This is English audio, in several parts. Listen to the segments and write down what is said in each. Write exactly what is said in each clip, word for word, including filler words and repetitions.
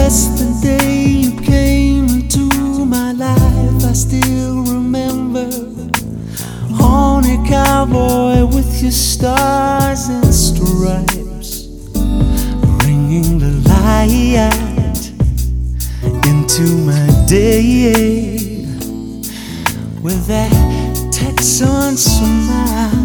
Yesterday you came into my life, I still remember. Horny cowboy with your stars and stripes, bringing the light into my day with that Texan smile.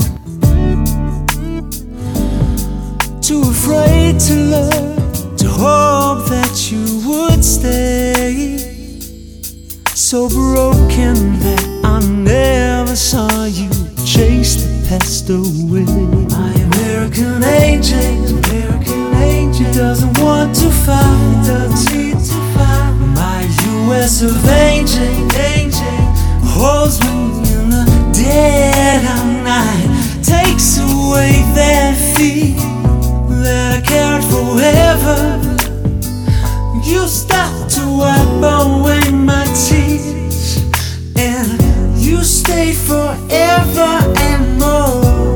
Too afraid to love, to hope that you would stay. So broken that I never saw you chase the past away. My American angel, American angel, doesn't want to fight, doesn't need to fight. My U S of angel, angel, holds me in the dead of night, takes away that fear that I carried forever. You stop to wipe away my tears, and you stay forever and more.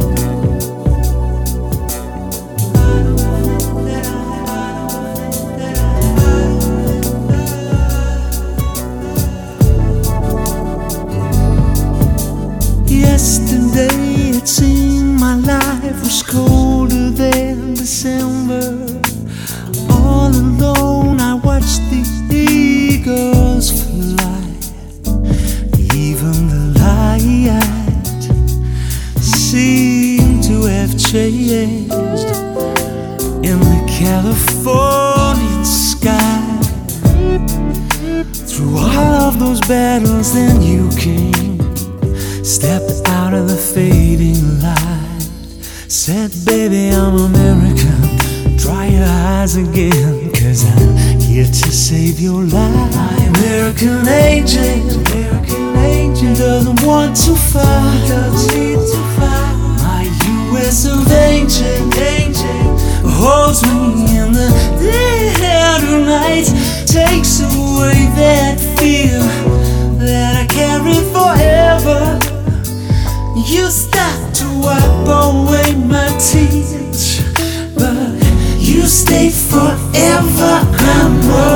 Yesterday it seemed my life was colder than December. All alone I watched the eagles fly. Even the light seemed to have changed in the Californian sky. Through all of those battles then you came, stepped out of the fading light, said, baby, I'm American, dry your eyes again, 'cause I'm here to save your life. My American angel, American angel, doesn't want to fight, doesn't need to fight. My U S of angel, angel, holds me in the dead of night, takes away that fear that I carry forever. You stop to wipe away my tears, but you stay forever and more.